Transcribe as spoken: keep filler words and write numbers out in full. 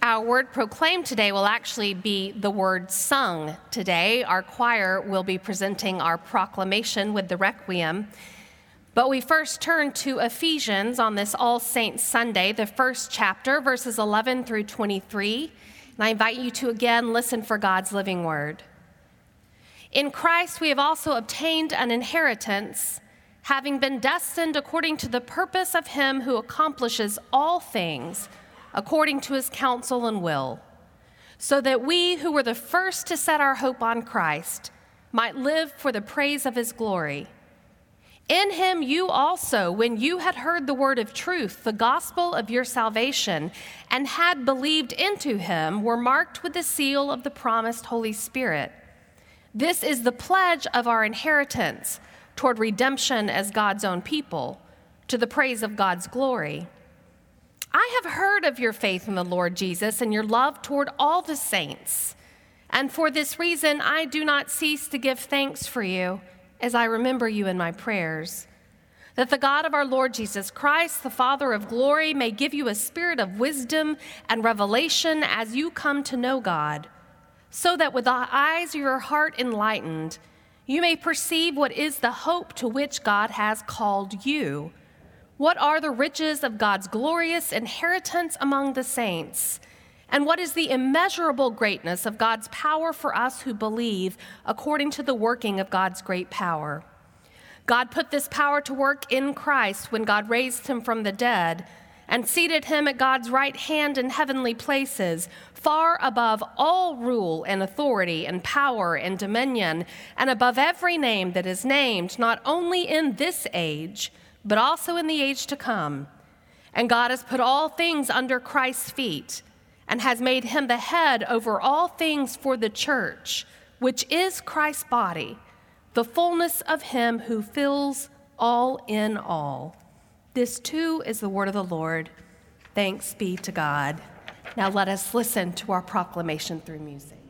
Our word proclaimed today will actually be the word sung today. Our choir will be presenting our proclamation with the Requiem. But we first turn to Ephesians on this All Saints Sunday, the first chapter, verses eleven through twenty-three. And I invite you to again listen for God's living word. In Christ we have also obtained an inheritance, having been destined according to the purpose of him who accomplishes all things according to his counsel and will, so that we who were the first to set our hope on Christ might live for the praise of his glory. In him you also, when you had heard the word of truth, the gospel of your salvation, and had believed into him, were marked with the seal of the promised Holy Spirit. This is the pledge of our inheritance toward redemption as God's own people, to the praise of God's glory. I have heard of your faith in the Lord Jesus and your love toward all the saints. And for this reason, I do not cease to give thanks for you as I remember you in my prayers, that the God of our Lord Jesus Christ, the Father of glory, may give you a spirit of wisdom and revelation as you come to know God, so that with the eyes of your heart enlightened, you may perceive what is the hope to which God has called you. What are the riches of God's glorious inheritance among the saints? And what is the immeasurable greatness of God's power for us who believe, according to the working of God's great power? God put this power to work in Christ when God raised him from the dead and seated him at God's right hand in heavenly places, far above all rule and authority and power and dominion, and above every name that is named, not only in this age, but also in the age to come. And God has put all things under Christ's feet and has made him the head over all things for the church, which is Christ's body, the fullness of him who fills all in all. This too is the word of the Lord. Thanks be to God. Now let us listen to our proclamation through music.